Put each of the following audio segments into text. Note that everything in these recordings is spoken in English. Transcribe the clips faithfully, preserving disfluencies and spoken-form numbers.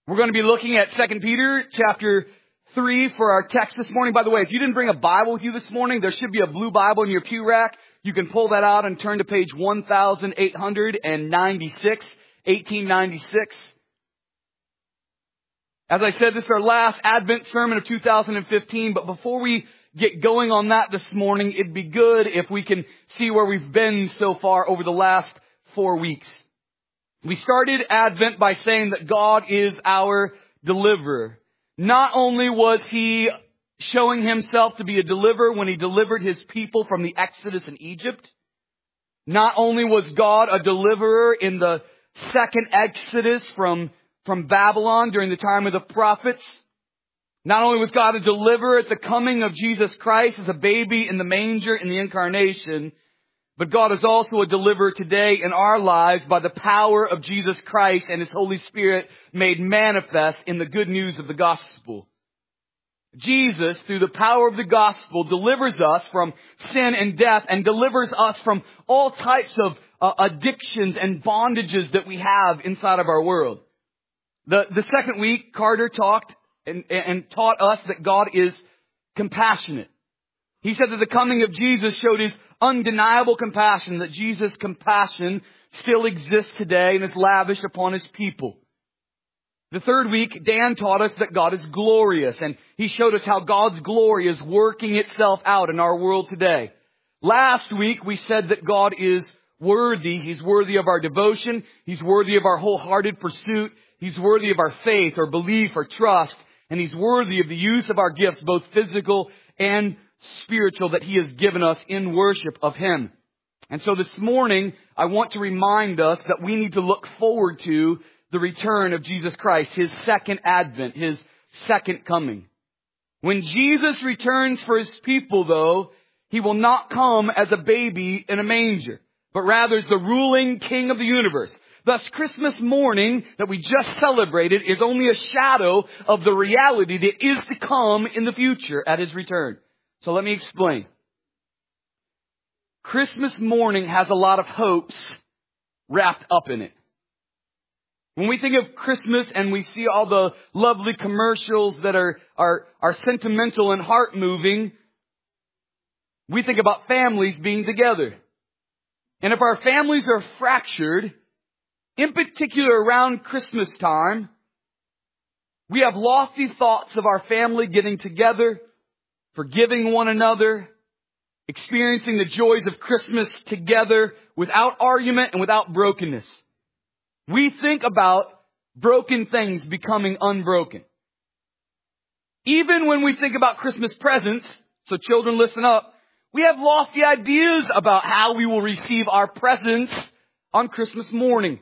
We're going to be looking at Second Peter chapter three for our text this morning. By the way, if you didn't bring a Bible with you this morning, there should be a blue Bible in your pew rack. You can pull that out and turn to page one thousand eight hundred ninety-six, eighteen ninety-six. As I said, this is our last Advent sermon of two thousand fifteen, but before we get going on that this morning, it'd be good if we can see where we've been so far over the last four weeks. We started Advent by saying that God is our deliverer. Not only was He showing Himself to be a deliverer when He delivered His people from the Exodus in Egypt, not only was God a deliverer in the second Exodus from, from Babylon during the time of the prophets, not only was God a deliverer at the coming of Jesus Christ as a baby in the manger in the incarnation, but God is also a deliverer today in our lives by the power of Jesus Christ and His Holy Spirit made manifest in the good news of the gospel. Jesus, through the power of the gospel, delivers us from sin and death and delivers us from all types of uh, addictions and bondages that we have inside of our world. The, the second week, Carter talked and, and taught us that God is compassionate. He said that the coming of Jesus showed His undeniable compassion, that Jesus' compassion still exists today and is lavished upon His people. The third week, Dan taught us that God is glorious, and he showed us how God's glory is working itself out in our world today. Last week, we said that God is worthy. He's worthy of our devotion. He's worthy of our wholehearted pursuit. He's worthy of our faith or belief or trust. And He's worthy of the use of our gifts, both physical and spiritual, that He has given us in worship of Him. And so this morning, I want to remind us that we need to look forward to the return of Jesus Christ, His second advent, His second coming. When Jesus returns for His people, though, He will not come as a baby in a manger, but rather as the ruling King of the universe. Thus, Christmas morning that we just celebrated is only a shadow of the reality that is to come in the future at His return. So let me explain. Christmas morning has a lot of hopes wrapped up in it. When we think of Christmas and we see all the lovely commercials that are, are, are sentimental and heart-moving, we think about families being together. And if our families are fractured, in particular around Christmas time, we have lofty thoughts of our family getting together, forgiving one another, experiencing the joys of Christmas together without argument and without brokenness. We think about broken things becoming unbroken. Even when we think about Christmas presents, so children listen up, we have lofty ideas about how we will receive our presents on Christmas morning.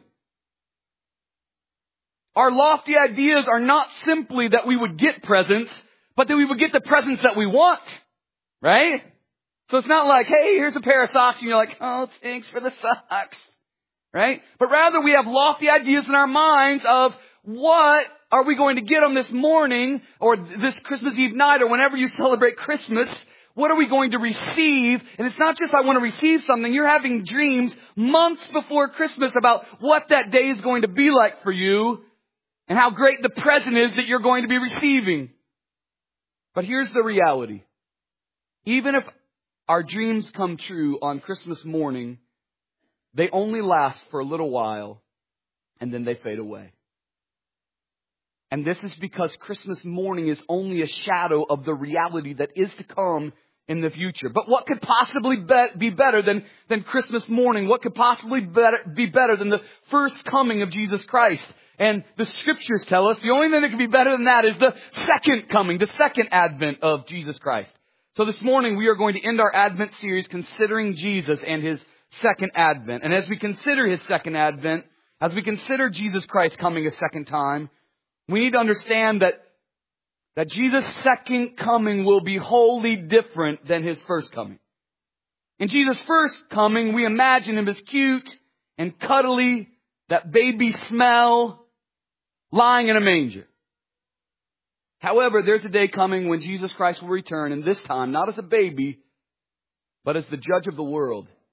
Our lofty ideas are not simply that we would get presents, but that we would get the presents that we want, right? So it's not like, hey, here's a pair of socks, and you're like, oh, thanks for the socks, right? But rather we have lofty ideas in our minds of what are we going to get on this morning or this Christmas Eve night or whenever you celebrate Christmas. What are we going to receive? And it's not just I want to receive something. You're having dreams months before Christmas about what that day is going to be like for you and how great the present is that you're going to be receiving. But here's the reality. Even if our dreams come true on Christmas morning, they only last for a little while and then they fade away. And this is because Christmas morning is only a shadow of the reality that is to come in the future. But what could possibly be better than, than Christmas morning? What could possibly be better than the first coming of Jesus Christ? And the scriptures tell us the only thing that could be better than that is the second coming, the second advent of Jesus Christ. So this morning we are going to end our Advent series considering Jesus and His second advent. And as we consider His second advent, as we consider Jesus Christ coming a second time, we need to understand that, that Jesus' second coming will be wholly different than His first coming. In Jesus' first coming, we imagine Him as cute and cuddly, that baby smell, lying in a manger. However, there's a day coming when Jesus Christ will return, and this time, not as a baby, but as the judge of the world.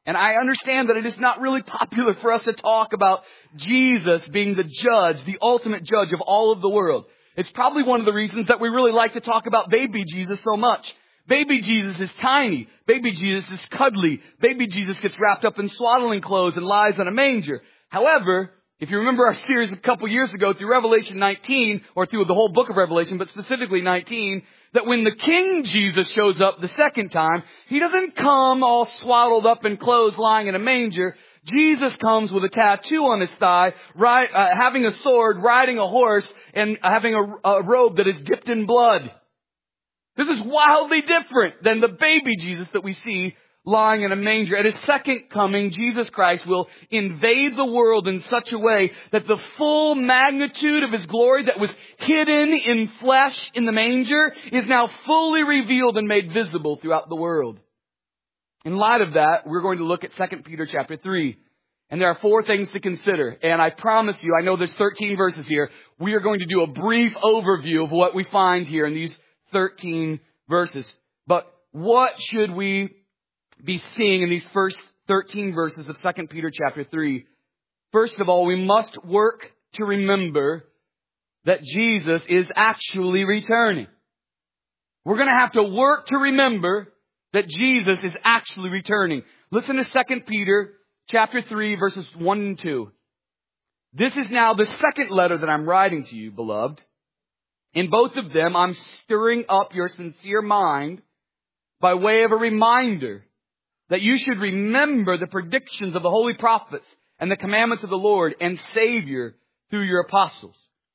And I understand that it is not really popular for us to talk about Jesus being the judge, the ultimate judge of all of the world. It's probably one of the reasons that we really like to talk about baby Jesus so much. Baby Jesus is tiny. Baby Jesus is cuddly. Baby Jesus gets wrapped up in swaddling clothes and lies in a manger. However, if you remember our series a couple years ago through Revelation nineteen, or through the whole book of Revelation, but specifically nineteen, that when the King Jesus shows up the second time, He doesn't come all swaddled up in clothes lying in a manger. Jesus comes with a tattoo on His thigh, right, uh, having a sword, riding a horse, and having a, a robe that is dipped in blood. This is wildly different than the baby Jesus that we see lying in a manger. At His second coming, Jesus Christ will invade the world in such a way that the full magnitude of His glory that was hidden in flesh in the manger is now fully revealed and made visible throughout the world. In light of that, we're going to look at Second Peter chapter three. And there are four things to consider. And I promise you, I know there's thirteen verses here. We are going to do a brief overview of what we find here in these thirteen verses. But what should we be seeing in these first thirteen verses of Second Peter chapter three? First of all, we must work to remember that Jesus is actually returning. We're going to have to work to remember that Jesus is actually returning. Listen to Second Peter chapter three, verses one and two. This is now the second letter that I'm writing to you, beloved. In both of them, I'm stirring up your sincere mind by way of a reminder that you should remember the predictions of the holy prophets and the commandments of the Lord and Savior through your apostles.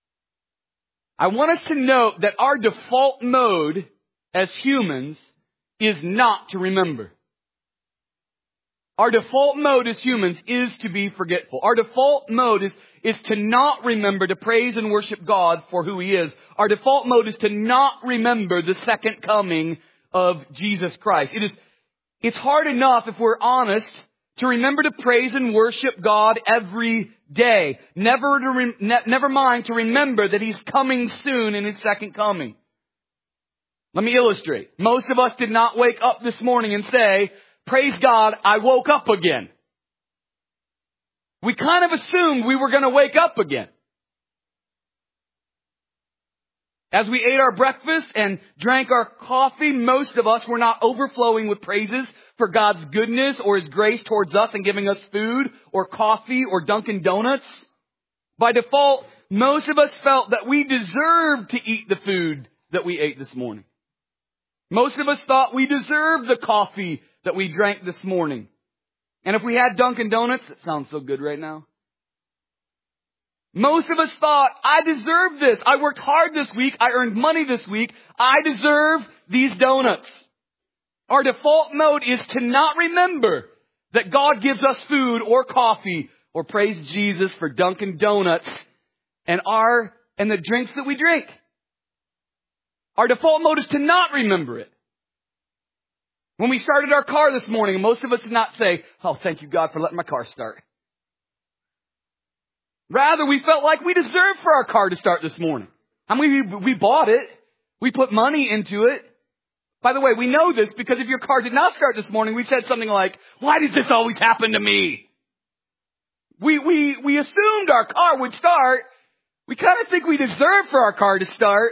I want us to note that our default mode as humans is not to remember. Our default mode as humans is to be forgetful. Our default mode is, is to not remember to praise and worship God for who He is. Our default mode is to not remember the second coming of Jesus Christ. It is, it's hard enough, if we're honest, to remember to praise and worship God every day. Never to re, ne, never mind to remember that He's coming soon in His second coming. Let me illustrate. Most of us did not wake up this morning and say, praise God, I woke up again. We kind of assumed we were going to wake up again. As we ate our breakfast and drank our coffee, most of us were not overflowing with praises for God's goodness or His grace towards us and giving us food or coffee or Dunkin' Donuts. By default, most of us felt that we deserved to eat the food that we ate this morning. Most of us thought we deserved the coffee that we drank this morning. And if we had Dunkin' Donuts, that sounds so good right now. Most of us thought, I deserve this. I worked hard this week. I earned money this week. I deserve these donuts. Our default mode is to not remember that God gives us food or coffee or praise Jesus for Dunkin' Donuts and our, and the drinks that we drink. Our default mode is to not remember it. When we started our car this morning, most of us did not say, oh, thank you, God, for letting my car start. Rather, we felt like we deserved for our car to start this morning. I mean, we, we bought it. We put money into it. By the way, we know this because if your car did not start this morning, we said something like, why does this always happen to me? We, we, we assumed our car would start. We kind of think we deserve for our car to start.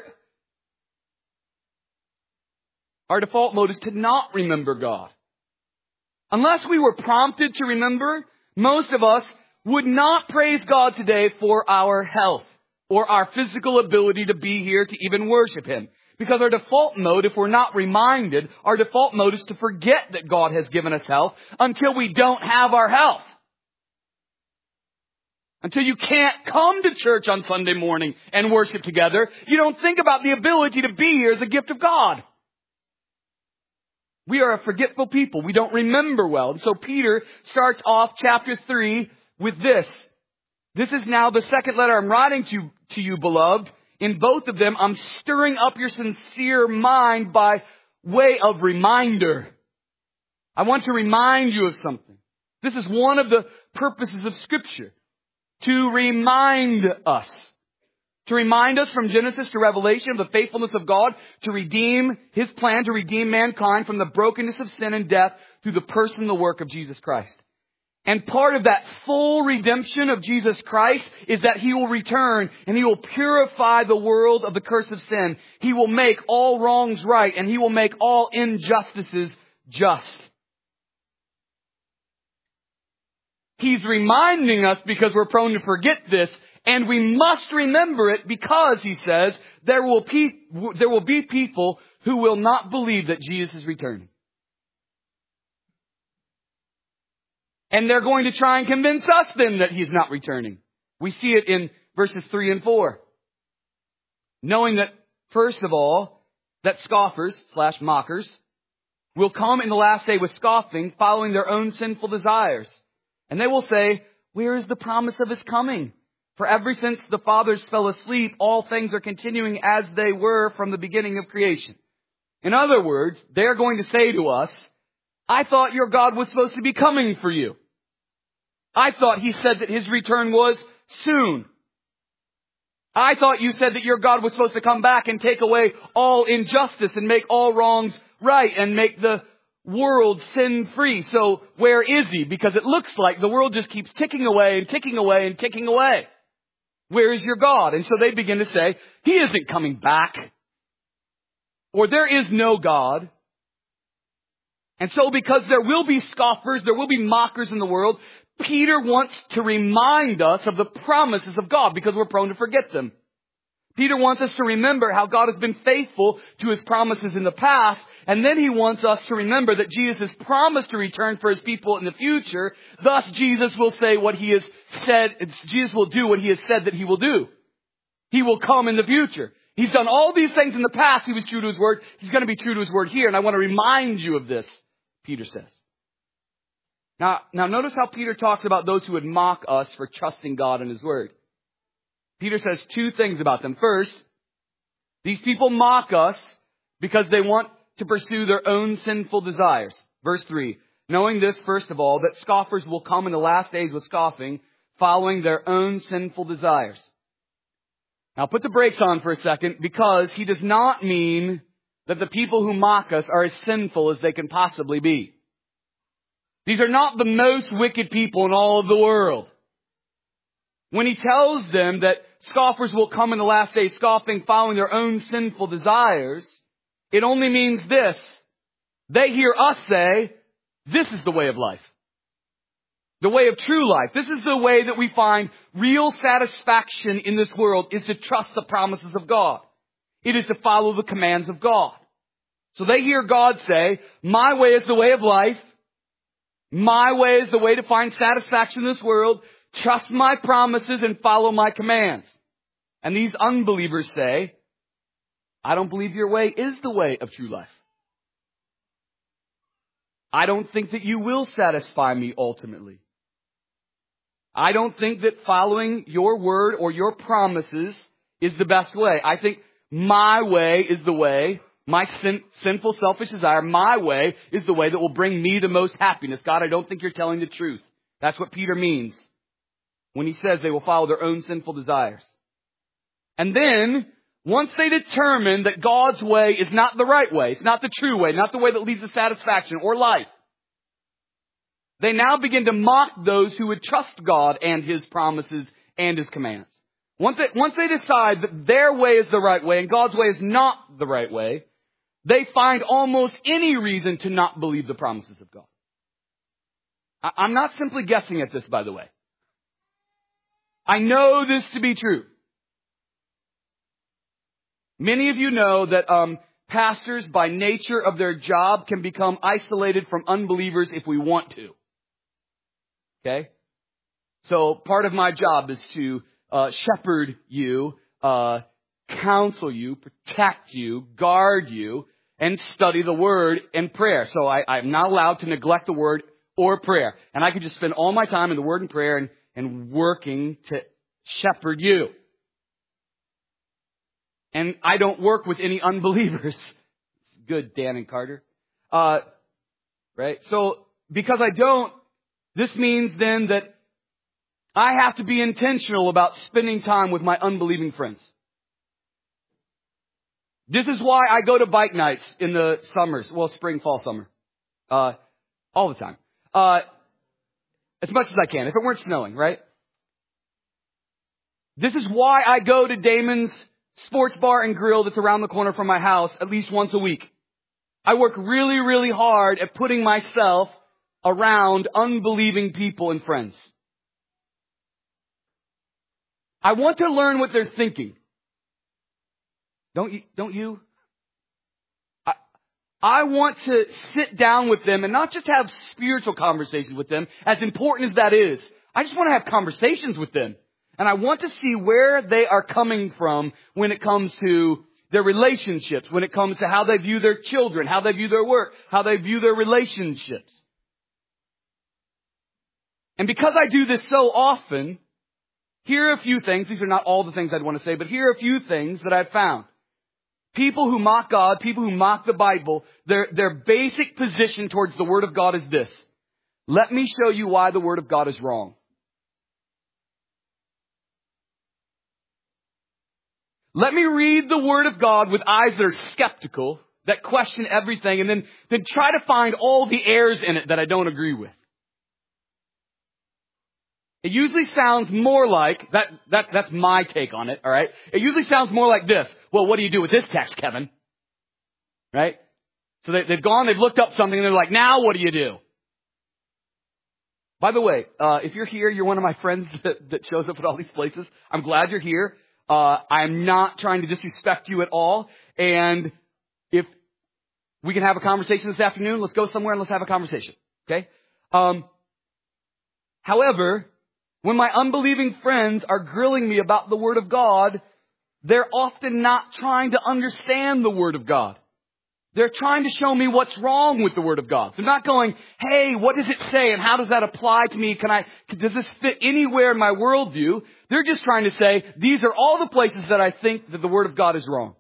Our default mode is to not remember God. Unless we were prompted to remember, most of us would not praise God today for our health or our physical ability to be here to even worship Him. Because our default mode, if we're not reminded, our default mode is to forget that God has given us health until we don't have our health. Until you can't come to church on Sunday morning and worship together, you don't think about the ability to be here as a gift of God. We are a forgetful people. We don't remember well. And so Peter starts off chapter three with this. This is now the second letter I'm writing to, to you, beloved. In both of them, I'm stirring up your sincere mind by way of reminder. I want to remind you of something. This is one of the purposes of Scripture. To remind us. To remind us from Genesis to Revelation of the faithfulness of God to redeem His plan to redeem mankind from the brokenness of sin and death through the person and the work of Jesus Christ. And part of that full redemption of Jesus Christ is that He will return and He will purify the world of the curse of sin. He will make all wrongs right and He will make all injustices just. He's reminding us because we're prone to forget this, and we must remember it because, He says, there will be, there will be people who will not believe that Jesus is returning. And they're going to try and convince us then that He's not returning. We see it in verses three and four. Knowing that, first of all, that scoffers slash mockers will come in the last day with scoffing, following their own sinful desires. And they will say, where is the promise of His coming? For ever since the fathers fell asleep, all things are continuing as they were from the beginning of creation. In other words, they're going to say to us, I thought your God was supposed to be coming for you. I thought He said that His return was soon. I thought you said that your God was supposed to come back and take away all injustice and make all wrongs right and make the world sin-free. So where is He? Because it looks like the world just keeps ticking away and ticking away and ticking away. Where is your God? And so they begin to say, He isn't coming back. Or there is no God. And so because there will be scoffers, there will be mockers in the world, Peter wants to remind us of the promises of God because we're prone to forget them. Peter wants us to remember how God has been faithful to His promises in the past, and then he wants us to remember that Jesus has promised to return for His people in the future. Thus, Jesus will say what He has said, Jesus will do what He has said that He will do. He will come in the future. He's done all these things in the past. He was true to His word. He's going to be true to His word here, and I want to remind you of this, Peter says. Now, now notice how Peter talks about those who would mock us for trusting God and His word. Peter says two things about them. First, these people mock us because they want to pursue their own sinful desires. Verse three, knowing this, first of all, that scoffers will come in the last days with scoffing, following their own sinful desires. Now put the brakes on for a second, because he does not mean that the people who mock us are as sinful as they can possibly be. These are not the most wicked people in all of the world. When he tells them that scoffers will come in the last days scoffing, following their own sinful desires, it only means this. They hear us say, this is the way of life. The way of true life. This is the way that we find real satisfaction in this world, is to trust the promises of God. It is to follow the commands of God. So they hear God say, my way is the way of life. My way is the way to find satisfaction in this world. Trust my promises and follow my commands. And these unbelievers say, I don't believe your way is the way of true life. I don't think that you will satisfy me ultimately. I don't think that following your word or your promises is the best way. I think my way is the way, my sin, sinful, selfish desire, my way is the way that will bring me the most happiness. God, I don't think you're telling the truth. That's what Peter means when he says they will follow their own sinful desires. And then, once they determine that God's way is not the right way, it's not the true way, not the way that leads to satisfaction or life, they now begin to mock those who would trust God and His promises and His commands. Once they, once they decide that their way is the right way and God's way is not the right way, they find almost any reason to not believe the promises of God. I, I'm not simply guessing at this, by the way. I know this to be true. Many of you know that um, pastors, by nature of their job, can become isolated from unbelievers if we want to. Okay? So part of my job is to uh, shepherd you, uh, counsel you, protect you, guard you, and study the Word and prayer. So I, I'm not allowed to neglect the Word or prayer. And I could just spend all my time in the Word and prayer and, and working to shepherd you. And I don't work with any unbelievers. Good, Dan and Carter. Uh, right? So, because I don't, this means then that I have to be intentional about spending time with my unbelieving friends. This is why I go to bike nights in the summers. Well, spring, fall, summer. Uh, all the time. Uh, As much as I can, if it weren't snowing, right? This is why I go to Damon's Sports Bar and Grill that's around the corner from my house at least once a week. I work really, really hard at putting myself around unbelieving people and friends. I want to learn what they're thinking. Don't you? Don't you? I, I want to sit down with them and not just have spiritual conversations with them, as important as that is. I just want to have conversations with them. And I want to see where they are coming from when it comes to their relationships, when it comes to how they view their children, how they view their work, how they view their relationships. And because I do this so often, here are a few things. These are not all the things I'd want to say, but here are a few things that I've found. People who mock God, people who mock the Bible, their, their basic position towards the Word of God is this. Let me show you why the Word of God is wrong. Let me read the Word of God with eyes that are skeptical, that question everything, and then, then try to find all the errors in it that I don't agree with. It usually sounds more like, that, that, that's my take on it, alright? It usually sounds more like this. Well, what do you do with this text, Kevin? Right? So they, they've gone, they've looked up something, and they're like, now what do you do? By the way, uh, if you're here, you're one of my friends that, that shows up at all these places. I'm glad you're here. Uh, I'm not trying to disrespect you at all. And if we can have a conversation this afternoon, let's go somewhere and let's have a conversation. Okay? Um, however, when my unbelieving friends are grilling me about the Word of God, they're often not trying to understand the Word of God. They're trying to show me what's wrong with the Word of God. They're not going, hey, what does it say and how does that apply to me? Can I, does this fit anywhere in my worldview? They're just trying to say, these are all the places that I think that the Word of God is wrong.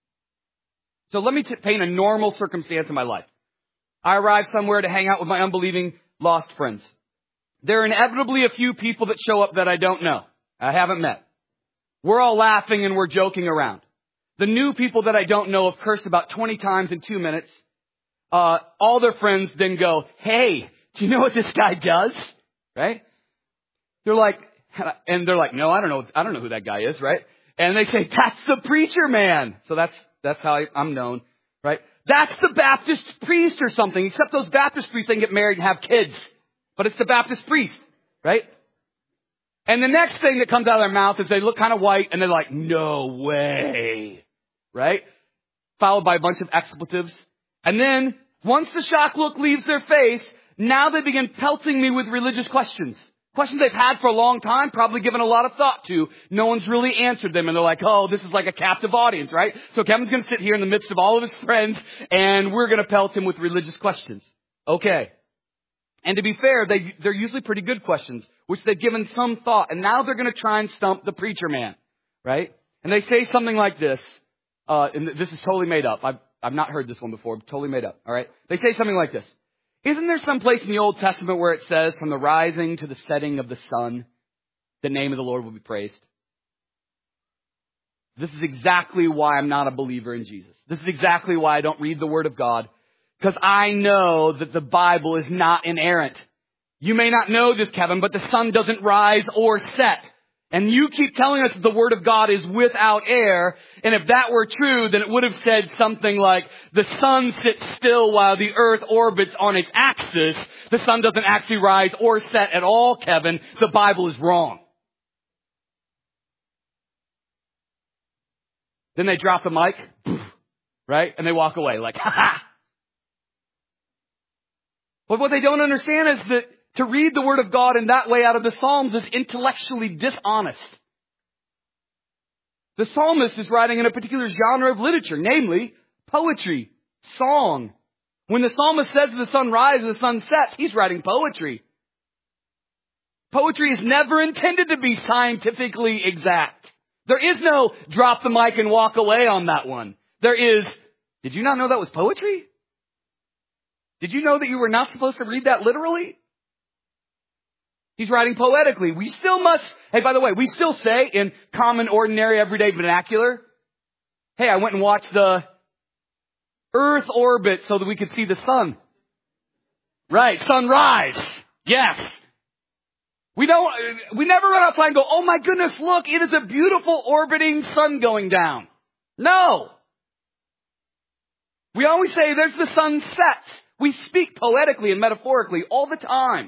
So let me t- paint a normal circumstance in my life. I arrive somewhere to hang out with my unbelieving lost friends. There are inevitably a few people that show up that I don't know. I haven't met. We're all laughing and we're joking around. The new people that I don't know have cursed about twenty times in two minutes. Uh, all their friends then go, hey, do you know what this guy does? Right? They're like, and they're like, no, I don't know. I don't know who that guy is, right? And they say, that's the preacher man. So that's, that's how I, I'm known, right? That's the Baptist priest or something, except those Baptist priests, they can get married and have kids. But it's the Baptist priest, right? And the next thing that comes out of their mouth is they look kind of white and they're like, no way, right? Followed by a bunch of expletives. And then once the shock look leaves their face, now they begin pelting me with religious questions. Questions they've had for a long time, probably given a lot of thought to. No one's really answered them. And they're like, oh, this is like a captive audience, right? So Kevin's going to sit here in the midst of all of his friends and we're going to pelt him with religious questions. Okay. And to be fair, they, they're usually pretty good questions, which they've given some thought. And now they're going to try and stump the preacher man, right? And they say something like this. Uh, and this is totally made up. I've, I've not heard this one before. Totally made up. All right. They say something like this. Isn't there some place in the Old Testament where it says, from the rising to the setting of the sun, the name of the Lord will be praised? This is exactly why I'm not a believer in Jesus. This is exactly why I don't read the Word of God. Because I know that the Bible is not inerrant. You may not know this, Kevin, but the sun doesn't rise or set. And you keep telling us that the Word of God is without error. And if that were true, then it would have said something like, the sun sits still while the earth orbits on its axis. The sun doesn't actually rise or set at all, Kevin. The Bible is wrong. Then they drop the mic, right? And they walk away like, ha ha. But what they don't understand is that to read the Word of God in that way out of the Psalms is intellectually dishonest. The psalmist is writing in a particular genre of literature, namely poetry, song. When the psalmist says the sun rises, the sun sets, he's writing poetry. Poetry is never intended to be scientifically exact. There is no drop the mic and walk away on that one. There is, did you not know that was poetry? Did you know that you were not supposed to read that literally? He's writing poetically. We still must, hey, by the way, we still say in common, ordinary, everyday vernacular, hey, I went and watched the earth orbit so that we could see the sun. Right, sunrise. Yes. We don't, we never run outside and go, oh my goodness, look, it is a beautiful orbiting sun going down. No. We always say there's the sun sets. We speak poetically and metaphorically all the time.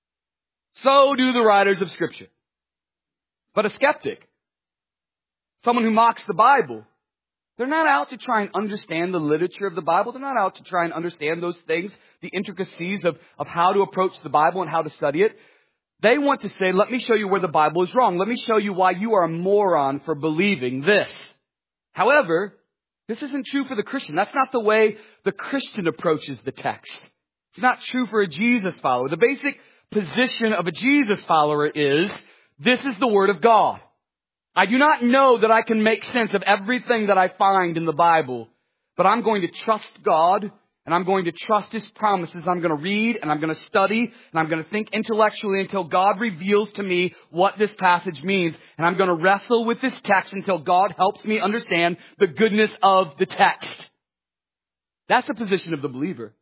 So do the writers of Scripture. But a skeptic, someone who mocks the Bible, they're not out to try and understand the literature of the Bible. They're not out to try and understand those things, the intricacies of, of how to approach the Bible and how to study it. They want to say, let me show you where the Bible is wrong. Let me show you why you are a moron for believing this. However, this isn't true for the Christian. That's not the way the Christian approaches the text. It's not true for a Jesus follower. The basic position of a Jesus follower is, this is the Word of God. I do not know that I can make sense of everything that I find in the Bible, but I'm going to trust God, and I'm going to trust His promises. I'm going to read, and I'm going to study, and I'm going to think intellectually until God reveals to me what this passage means. And I'm going to wrestle with this text until God helps me understand the goodness of the text. That's the position of the believer.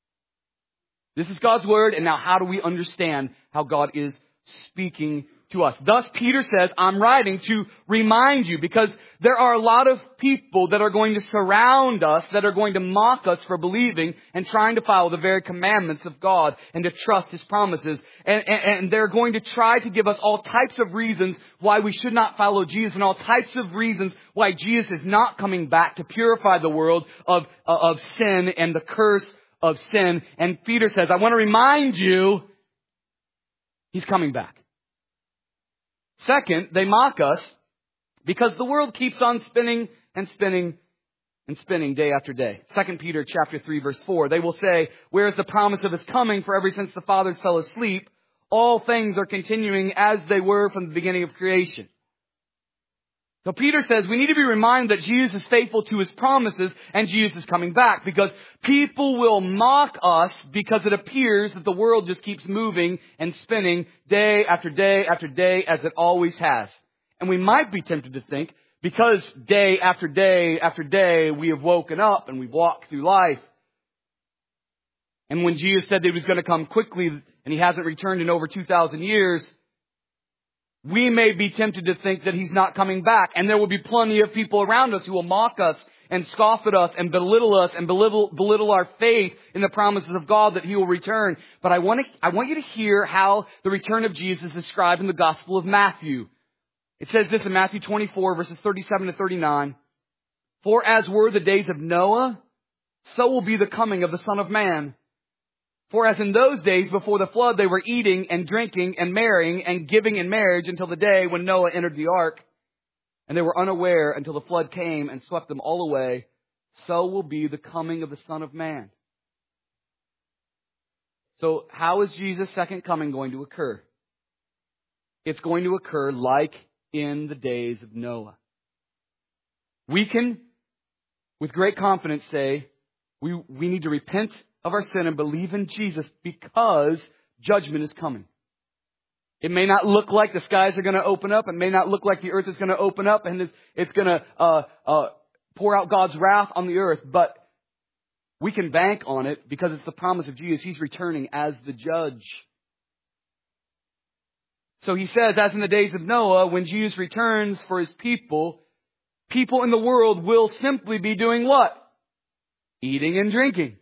This is God's Word, and now how do we understand how God is speaking to us? Thus, Peter says, I'm writing to remind you, because there are a lot of people that are going to surround us, that are going to mock us for believing and trying to follow the very commandments of God and to trust His promises. And, and, and they're going to try to give us all types of reasons why we should not follow Jesus, and all types of reasons why Jesus is not coming back to purify the world of, of sin and the curse of sin. And Peter says, I want to remind you, He's coming back. Second, they mock us because the world keeps on spinning and spinning and spinning day after day. Second Peter chapter three verse four. They will say, where is the promise of His coming? For ever since the fathers fell asleep, all things are continuing as they were from the beginning of creation. So Peter says we need to be reminded that Jesus is faithful to His promises and Jesus is coming back, because people will mock us because it appears that the world just keeps moving and spinning day after day after day as it always has. And we might be tempted to think, because day after day after day we have woken up and we've walked through life. And when Jesus said that He was going to come quickly and He hasn't returned in over two thousand years, we may be tempted to think that He's not coming back. And there will be plenty of people around us who will mock us and scoff at us and belittle us and belittle, belittle our faith in the promises of God that He will return. But I want to, I want you to hear how the return of Jesus is described in the Gospel of Matthew. It says this in Matthew twenty-four, verses thirty-seven to thirty-nine. For as were the days of Noah, so will be the coming of the Son of Man. For as in those days before the flood, they were eating and drinking and marrying and giving in marriage until the day when Noah entered the ark. And they were unaware until the flood came and swept them all away. So will be the coming of the Son of Man. So how is Jesus' second coming going to occur? It's going to occur like in the days of Noah. We can, with great confidence, say we, we need to repent of our sin and believe in Jesus, because judgment is coming. It may not look like the skies are going to open up. It may not look like the earth is going to open up and it's going to uh, uh, pour out God's wrath on the earth. But we can bank on it because it's the promise of Jesus. He's returning as the judge. So He says, as in the days of Noah, when Jesus returns for His people, people in the world will simply be doing what? Eating and drinking.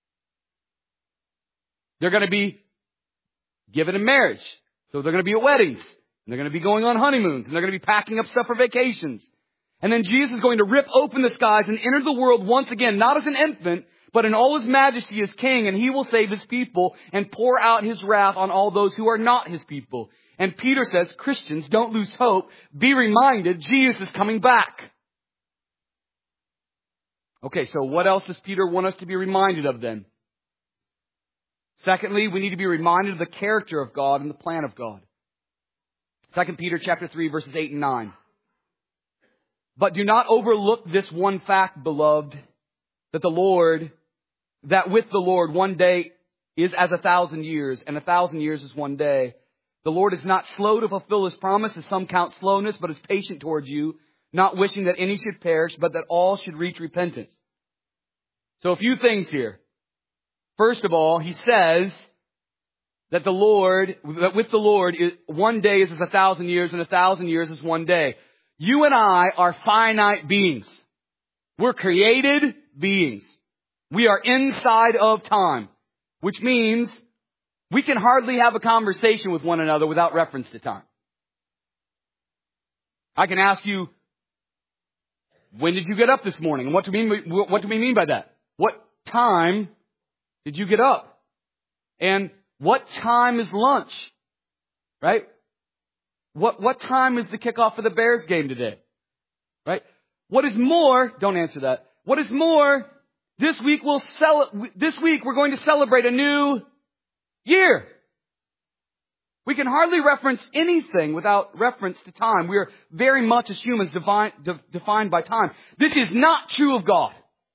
They're going to be given in marriage. So they're going to be at weddings. And they're going to be going on honeymoons. And they're going to be packing up stuff for vacations. And then Jesus is going to rip open the skies and enter the world once again, not as an infant, but in all His majesty as King. And He will save His people and pour out His wrath on all those who are not His people. And Peter says, Christians, don't lose hope. Be reminded, Jesus is coming back. Okay, so what else does Peter want us to be reminded of then? Secondly, we need to be reminded of the character of God and the plan of God. Second Peter chapter three, verses eight and nine. But do not overlook this one fact, beloved, that the Lord, that with the Lord one day is as a thousand years, and a thousand years is one day. The Lord is not slow to fulfill His promise, as some count slowness, but is patient towards you, not wishing that any should perish, but that all should reach repentance. So a few things here. First of all, He says that the Lord, that with the Lord, one day is as a thousand years and a thousand years is one day. You and I are finite beings. We're created beings. We are inside of time, which means we can hardly have a conversation with one another without reference to time. I can ask you, when did you get up this morning? And what do we mean, what do we mean by that? What time did you get up? And what time is lunch? Right? What, what time is the kickoff for the Bears game today? Right? What is more, don't answer that. What is more, this week we'll cel- this week we're going to celebrate a new year. We can hardly reference anything without reference to time. We are very much as humans divine, de- defined by time. This is not true of God.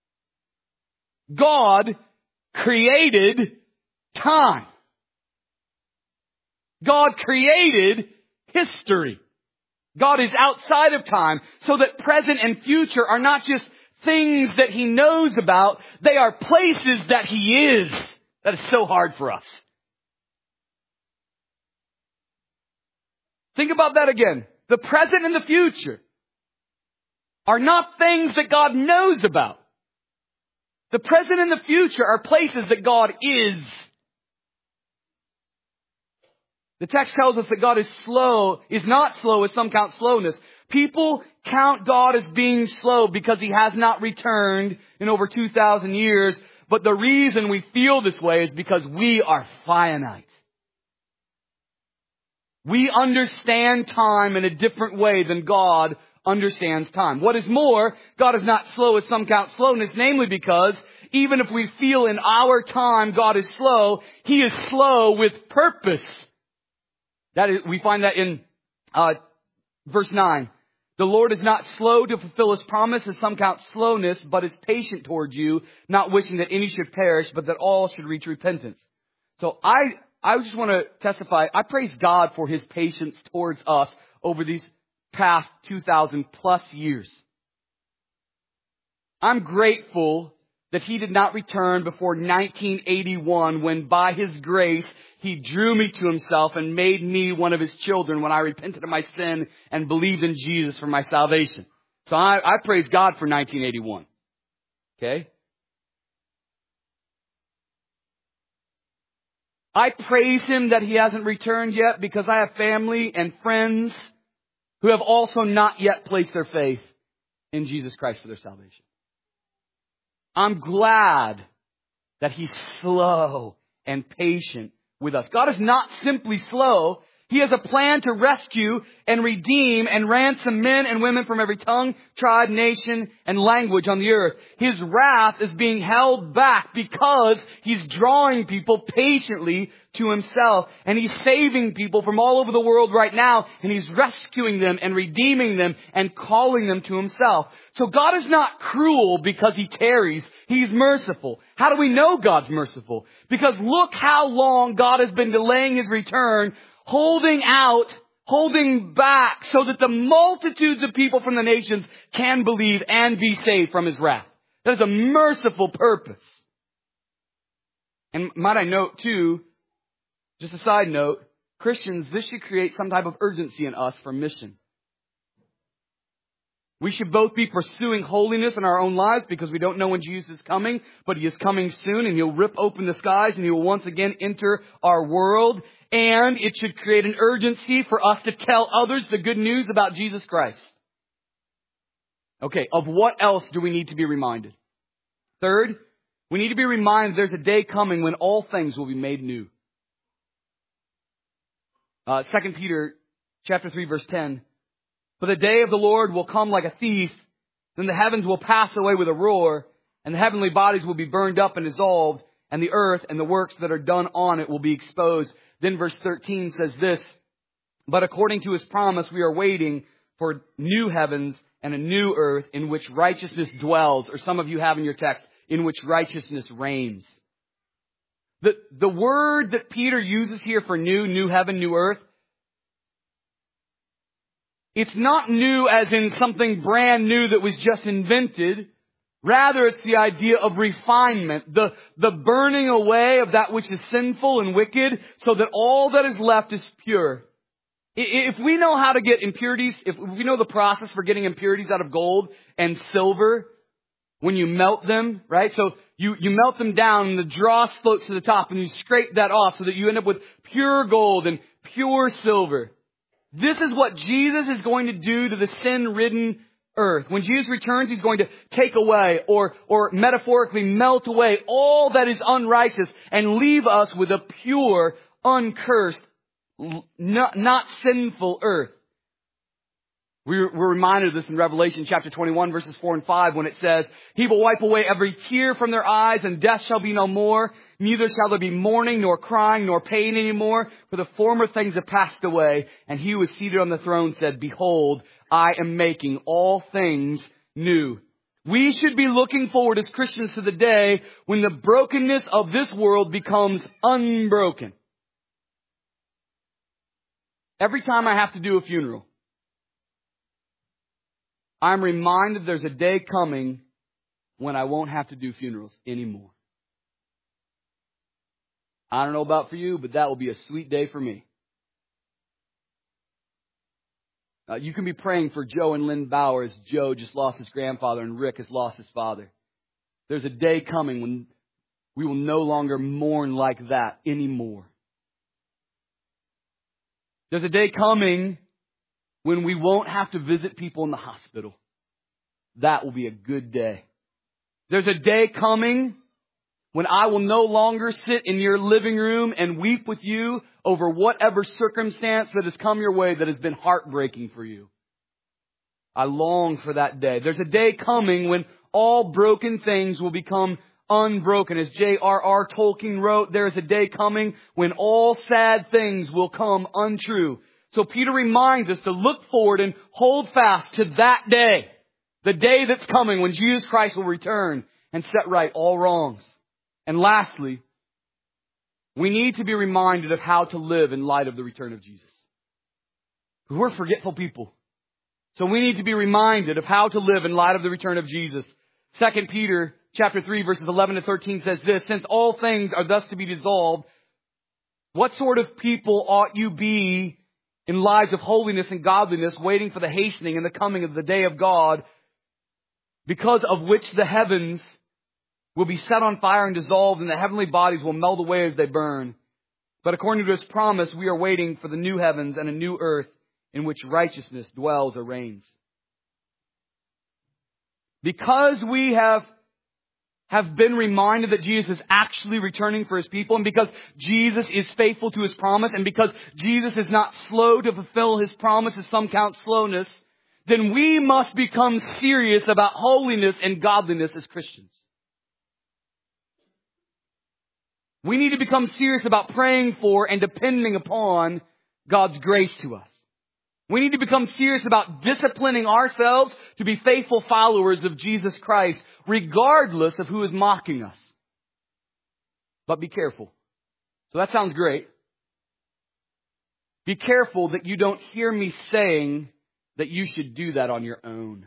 God created time. God created history. God is outside of time, so that present and future are not just things that He knows about. They are places that He is. That is so hard for us. Think about that again. The present and the future are not things that God knows about. The present and the future are places that God is. The text tells us that God is slow, is not slow as some count slowness. People count God as being slow because He has not returned in over two thousand years. But the reason we feel this way is because we are finite. We understand time in a different way than God understands time. What is more, God is not slow as some count slowness, namely because even if we feel in our time God is slow, He is slow with purpose. That is, we find that in uh, verse nine. The Lord is not slow to fulfill His promise, as some count slowness, but is patient towards you, not wishing that any should perish, but that all should reach repentance. So I, I just want to testify. I praise God for His patience towards us over these past two thousand plus years. I'm grateful that He did not return before nineteen eighty-one, when by His grace He drew me to Himself and made me one of His children when I repented of my sin and believed in Jesus for my salvation. So I, I praise God for nineteen eighty-one. Okay? I praise Him that He hasn't returned yet, because I have family and friends who have also not yet placed their faith in Jesus Christ for their salvation. I'm glad that He's slow and patient with us. God is not simply slow. He has a plan to rescue and redeem and ransom men and women from every tongue, tribe, nation, and language on the earth. His wrath is being held back because He's drawing people patiently to Himself. And He's saving people from all over the world right now. And He's rescuing them and redeeming them and calling them to Himself. So God is not cruel because He tarries. He's merciful. How do we know God's merciful? Because look how long God has been delaying His return, holding out, holding back, so that the multitudes of people from the nations can believe and be saved from His wrath. That is a merciful purpose. And might I note too, just a side note, Christians, this should create some type of urgency in us for mission. We should both be pursuing holiness in our own lives because we don't know when Jesus is coming, but He is coming soon, and He'll rip open the skies and He will once again enter our world. And it should create an urgency for us to tell others the good news about Jesus Christ. Okay, of what else do we need to be reminded? Third, we need to be reminded there's a day coming when all things will be made new. Uh, Second Peter chapter three, verse ten. For the day of the Lord will come like a thief, then the heavens will pass away with a roar, and the heavenly bodies will be burned up and dissolved, and the earth and the works that are done on it will be exposed. Then verse thirteen says this, but according to His promise, we are waiting for new heavens and a new earth in which righteousness dwells, or some of you have in your text, in which righteousness reigns. The, the word that Peter uses here for new, new heaven, new earth, it's not new as in something brand new that was just invented, Rather, it's the idea of refinement, the, the burning away of that which is sinful and wicked so that all that is left is pure. If we know how to get impurities, if we know the process for getting impurities out of gold and silver, when you melt them, right? So you, you melt them down and the dross floats to the top and you scrape that off so that you end up with pure gold and pure silver. This is what Jesus is going to do to the sin-ridden earth. When Jesus returns, He's going to take away or, or metaphorically melt away all that is unrighteous and leave us with a pure, uncursed, not, not sinful earth. We're, we're reminded of this in Revelation chapter twenty-one, verses four and five, when it says, He will wipe away every tear from their eyes, and death shall be no more. Neither shall there be mourning, nor crying, nor pain anymore, for the former things have passed away. And He who was seated on the throne said, Behold, I am making all things new. We should be looking forward as Christians to the day when the brokenness of this world becomes unbroken. Every time I have to do a funeral, I'm reminded there's a day coming when I won't have to do funerals anymore. I don't know about for you, but that will be a sweet day for me. Uh, you can be praying for Joe and Lynn Bauer as Joe just lost his grandfather and Rick has lost his father. There's a day coming when we will no longer mourn like that anymore. There's a day coming when we won't have to visit people in the hospital. That will be a good day. There's a day coming when I will no longer sit in your living room and weep with you over whatever circumstance that has come your way that has been heartbreaking for you. I long for that day. There's a day coming when all broken things will become unbroken. As J R R Tolkien wrote, there is a day coming when all sad things will come untrue. So Peter reminds us to look forward and hold fast to that day. The day that's coming when Jesus Christ will return and set right all wrongs. And lastly, we need to be reminded of how to live in light of the return of Jesus. We're forgetful people. So we need to be reminded of how to live in light of the return of Jesus. Second Peter chapter three verses eleven to thirteen says this, Since all things are thus to be dissolved, what sort of people ought you be in lives of holiness and godliness, waiting for the hastening and the coming of the day of God, because of which the heavens will be set on fire and dissolved, and the heavenly bodies will melt away as they burn. But according to His promise, we are waiting for the new heavens and a new earth in which righteousness dwells or reigns. Because we have, have been reminded that Jesus is actually returning for His people, and because Jesus is faithful to His promise, and because Jesus is not slow to fulfill His promise, as some count slowness, then we must become serious about holiness and godliness as Christians. We need to become serious about praying for and depending upon God's grace to us. We need to become serious about disciplining ourselves to be faithful followers of Jesus Christ, regardless of who is mocking us. But be careful. So that sounds great. Be careful that you don't hear me saying that you should do that on your own.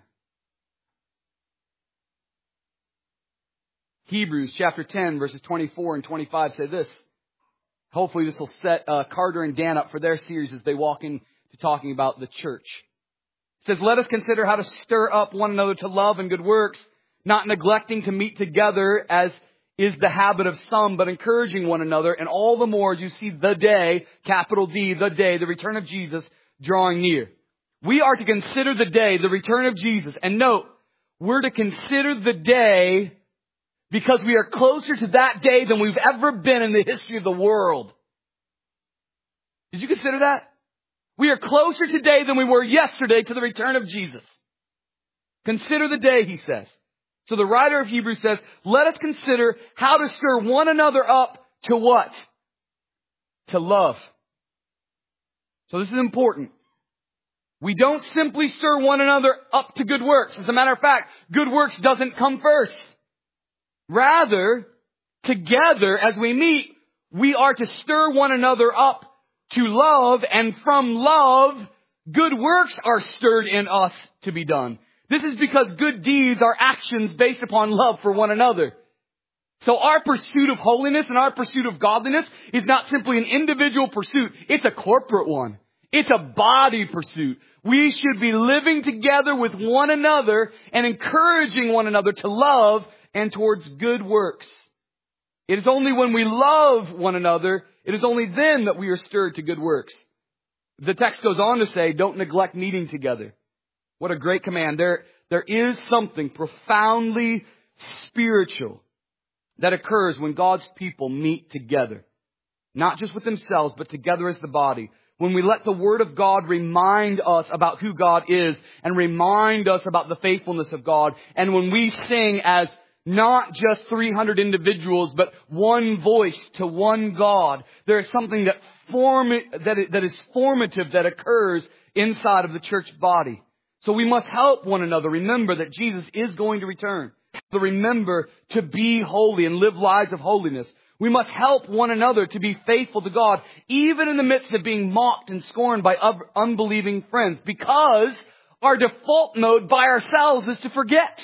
Hebrews chapter ten verses twenty-four and twenty-five say this. Hopefully this will set uh, Carter and Dan up for their series as they walk into talking about the church. It says, Let us consider how to stir up one another to love and good works, not neglecting to meet together as is the habit of some, but encouraging one another, and all the more as you see the day, capital D, the day, the return of Jesus drawing near. We are to consider the day, the return of Jesus. And note, we're to consider the day because we are closer to that day than we've ever been in the history of the world. Did you consider that? We are closer today than we were yesterday to the return of Jesus. Consider the day, he says. So the writer of Hebrews says, let us consider how to stir one another up to what? To love. So this is important. We don't simply stir one another up to good works. As a matter of fact, good works doesn't come first. Rather, together as we meet, we are to stir one another up to love, and from love, good works are stirred in us to be done. This is because good deeds are actions based upon love for one another. So our pursuit of holiness and our pursuit of godliness is not simply an individual pursuit. It's a corporate one. It's a body pursuit. We should be living together with one another and encouraging one another to love and towards good works. It is only when we love one another, it is only then that we are stirred to good works. The text goes on to say, don't neglect meeting together. What a great command. There, there is something profoundly spiritual that occurs when God's people meet together. Not just with themselves, but together as the body. When we let the Word of God remind us about who God is and remind us about the faithfulness of God. And when we sing as not just three hundred individuals, but one voice to one God, there is something that form, that, that is formative that occurs inside of the church body. So we must help one another remember that Jesus is going to return. To remember to be holy and live lives of holiness. We must help one another to be faithful to God, even in the midst of being mocked and scorned by unbelieving friends, because our default mode by ourselves is to forget.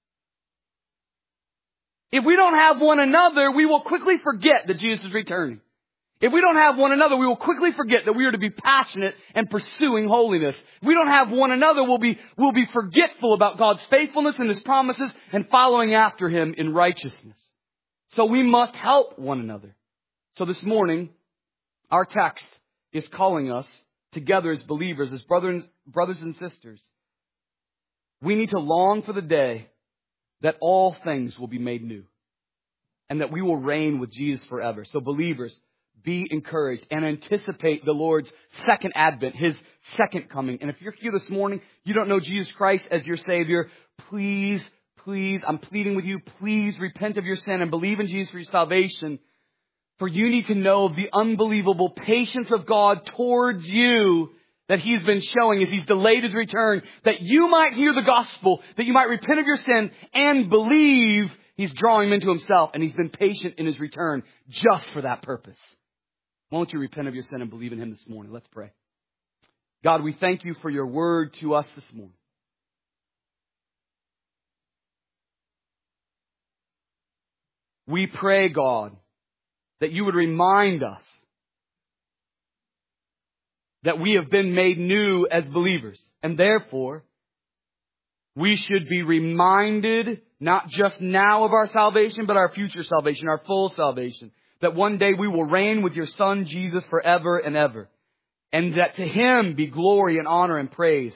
If we don't have one another, we will quickly forget that Jesus is returning. If we don't have one another, we will quickly forget that we are to be passionate and pursuing holiness. If we don't have one another, we'll be, we'll be forgetful about God's faithfulness and His promises and following after Him in righteousness. So we must help one another. So this morning, our text is calling us together as believers, as brothers, brothers and sisters. We need to long for the day that all things will be made new and that we will reign with Jesus forever. So believers, be encouraged and anticipate the Lord's second advent, His second coming. And if you're here this morning, you don't know Jesus Christ as your Savior, please, please, I'm pleading with you, please repent of your sin and believe in Jesus for your salvation. For you need to know the unbelievable patience of God towards you that He's been showing as He's delayed His return, that you might hear the gospel, that you might repent of your sin and believe He's drawing men to Himself. And He's been patient in His return just for that purpose. Won't you repent of your sin and believe in Him this morning? Let's pray. God, we thank You for Your word to us this morning. We pray, God, that You would remind us that we have been made new as believers. And therefore, we should be reminded not just now of our salvation, but our future salvation, our full salvation. That one day we will reign with Your Son, Jesus, forever and ever. And that to Him be glory and honor and praise.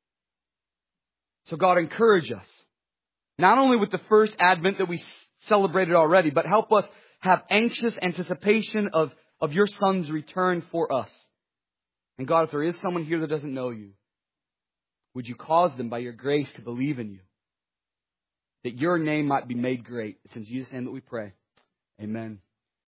So God, encourage us. Not only with the first advent that we celebrated already, but help us have anxious anticipation of, of Your Son's return for us. And God, if there is someone here that doesn't know You, would You cause them by Your grace to believe in You? That Your name might be made great. It's in Jesus' name that we pray. Amen.